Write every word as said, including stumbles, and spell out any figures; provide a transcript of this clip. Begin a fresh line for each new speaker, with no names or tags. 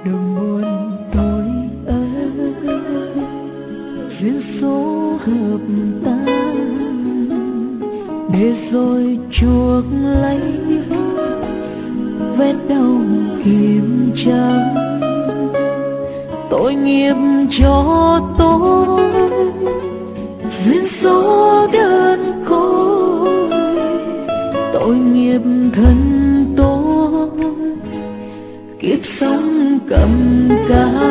đừng buồn tôi ơi, duyên số hợp tan để rồi chuộc lấy vết đau kiếm trắng. Tội nghiệp cho tôi, duyên số đơn côi, tội nghiệp thân tôi kiếp sống cầm cám.